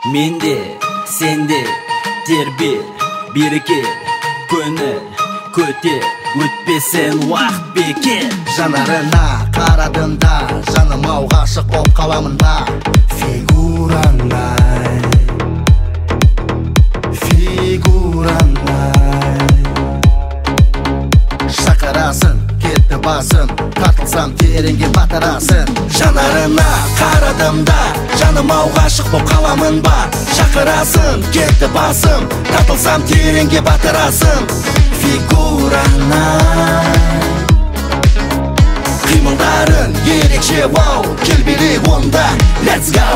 Менде, сенде, тербе, береке, көңіл, көтер, өтпесін уақыт бекер. Жанарына қарадымда, жаным ау ғашық болып қаламын ба. Фигураңай, фигураңай. Шақырасың, кетті басым, тартылсам тереңге батырасың. Жанарына қарадымда, жаным ау ғашық болып қаламын ба. Шақырасың, кетті басым, тартылсам тереңге батырасың. Фигураңай, қимылдарың ерекше, вау, кел билейік онда, let's go.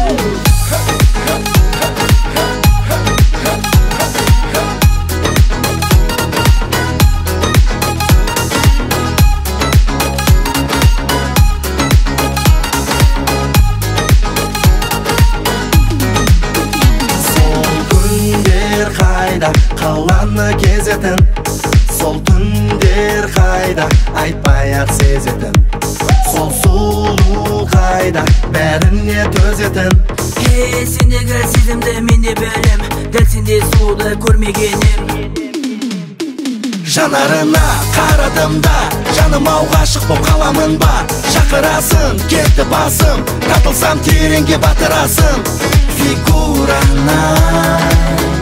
Қайда қаланы кезетін, сол түндер қайда айтпай-ақ сезетін. Сол сұлу қайда бәріне төзетін. Сендегі сезімді мен де білем, дәл сендей сұлуды көрмегенім. Жанарына қарадымда, жаным ау ғашық болып қаламын ба. Шақырасың, кетті басым, тартылсам тереңге батырасың. Фигураңай,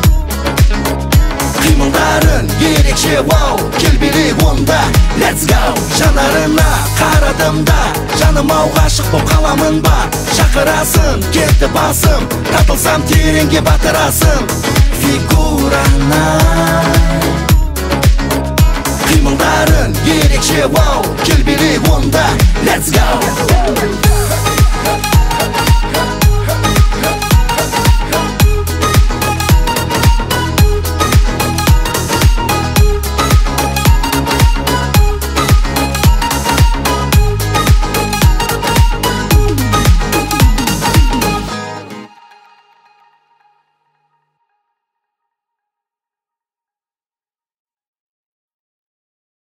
қимылдарың ерекше, вау, кел билейік онда, let's go. Жанарына қарадымда, жаным ау ғашық болып қаламын ба. Шақырасың, кетті басым, тартылсам тереңге батырасың. Фигураңай, қимылдарың ерекше, вау, кел билейік онда, let's go.